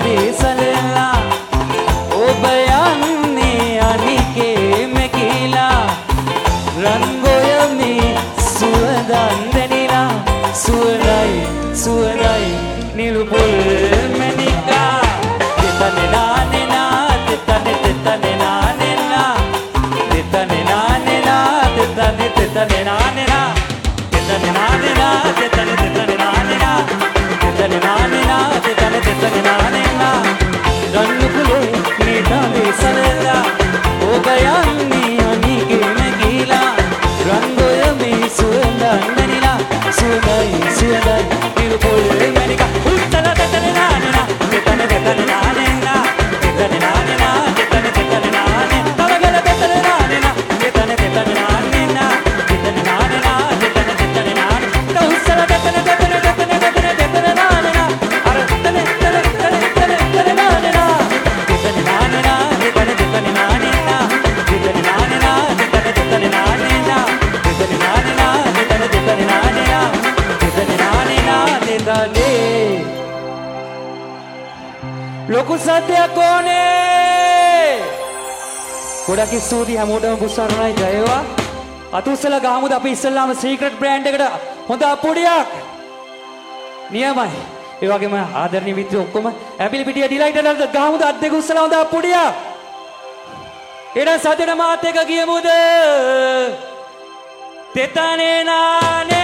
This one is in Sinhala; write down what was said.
දේශලලා ඔබ යන්නේ අනිකේම කියලා රන්ගොයමේ සුවඳන් දැනිලා සුවඳයි සුවඳයි නිලුපොල් මැණිකා තෙතනේ නානේ නා තෙතනේ නානේ නා තෙතනේ නානේ නා තෙතනේ නානේ නා තෙතනේ නානේ නා තෙතනේ නානේ නා තෙතනේ නානේ නා තෙතනේ නානේ නා රන්ගොලේ නීතා දේශලලා ඔබ යන්නේ අනිකේම කියලා රන්ගොයමේ සුවඳන් දැනිලා සුවඳයි සුවඳයි නිලුපොල් මැණිකා උත්තර තෙතනේ නානේ නා තෙතනේ නානේ නා තෙතනේ නානේ නා තෙතනේ නානේ තවගල තෙතනේ නානේ නා තෙතනේ නානේ නා තෙතනේ නානේ නා තෙතනේ නානේ උත්තර තෙතනේ නානේ නා අර තෙතනේ නානේ නා තෙතනේ නානේ නා තෙතනේ නානේ නා තෙතනේ නානේ නා තෙතනේ නානේ නා තෙතනේ නානේ නා තෙතනේ නානේ නා තෙතනේ නානේ නා තෙතනේ ලොකු සත්‍යයක් ඕනේ ගොඩක් ස්තුතියි හැමෝටම පුස්සාරණයි ජය වේවා අතුස්සලා ගහමුද අපි ඉස්සල්ලාම සීක්‍රට් බ්‍රෑන්ඩ් එකට හොඳ අපුඩියක් නියමයි ඒ වගේම ආදරණීය මිත්‍රයෝ ඔක්කොම ඇපිලි පිටිය ඩිලයිට් එකකට ගහමුද අත් දෙක උස්සලා හොඳ අපුඩියක් එන සතර මාත් එක ගියමුද තෙතනේ නානේ